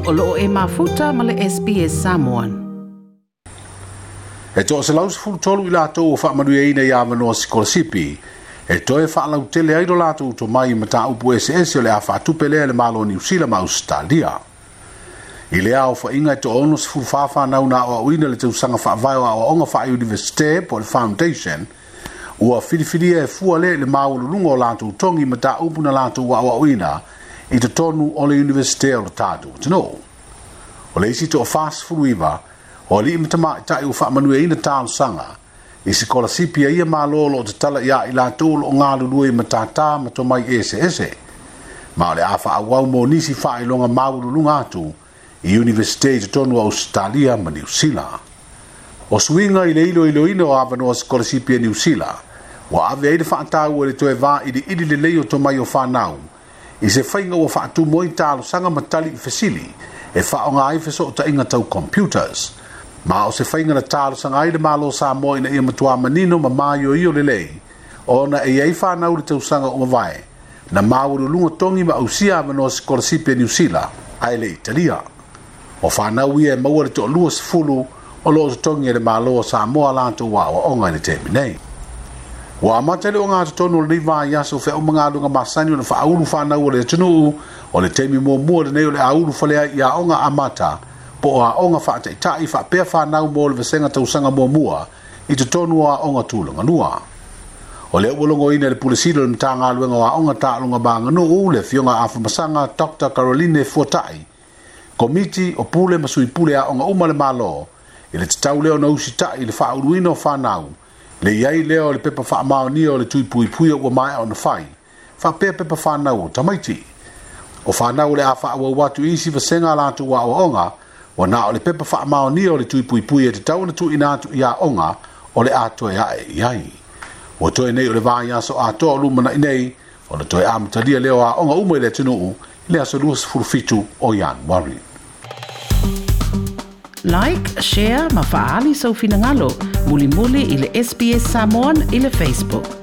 o loo e mafuta ma le SPS Samoan. E to se laus fu tolu ila to fa manu e ina ya mano sikolsipi. E to e fa lau tele ai do lato to mai mata upu SS o le afa tupele le malo ni usila ma Australia. Ile au fa inga to onus fu fa na una o wina le tu sanga fa vai o onga fa university po le foundation. Ua filifili e fu ale le maulu lungo lato tongi mata upu na lato wa wina i te tonu o le university o tatu. Tino. O le isi to fast fuiva o li mtama tai u fa manu e ina talo sanga. Isi kola sipi ia malolo te tala ia ila tolo o ngā lului matata mato mai ese. Ma le afa awau mo nisi fa ilonga maulu lunga atu i University te tonu o Australia ma New Zealand. O swinga i le ilo ina o avano o kola sipi New Zealand. Wa ave eide fa antau o le toe va ili le leo to mai o whanau. I se whainga o fa atu moi talo sanga matali i fesili e fa o ngā ifeso o ta inga tau computers. Ma o se whainga na talo sanga i le malo sa mo ina ia matua manino ma maio i o le lei. O na e ei whanau le tau sanga o mawai. Na mauru lunga tongi ma ausia avano o kola sipi New Zealand ai le Italia. O whanau ia e maua le to lua se fulu o loo se tongi e le malo sa moa lanto wa o onga i le temi nei. Wa amatele o ngā tonu le niwa yaso fe o mga lunga masani o na whaulu whanau o le tunu o le temi mua le nei o le aulu whalea i a onga amata po o a onga whaatai tai whapea whanau mo le vesenga tausanga mua i te tonu o a onga tūlanga nua. O le uolongo ina le pulisilo le mtanga luenga o a onga tālunga banga nuu le fionga afumasanga Dr. Caroline Fuatai komiti o pule masui pule a onga uma le malo i le tatau leo na usi tai le whauruino whanau le iai leo le pepa wha mao ni o le tui pui o mai o na whai. Wha pepa whanau o tamaiti. O whanau le a wha awa watu isi vasenga lātu wa o onga, o na o le pepa wha mao ni o le tui pui e te tau na tu ina atu i a onga o le ato e ae iai. O toi nei o le vāi aso a toa lumana inei, o le toi amatalia leo a onga umo i le tunu le aso luas furufitu o Jan Warren. Like, share, mafaali sau finangalo, muli i le SPS Samoan i le Facebook.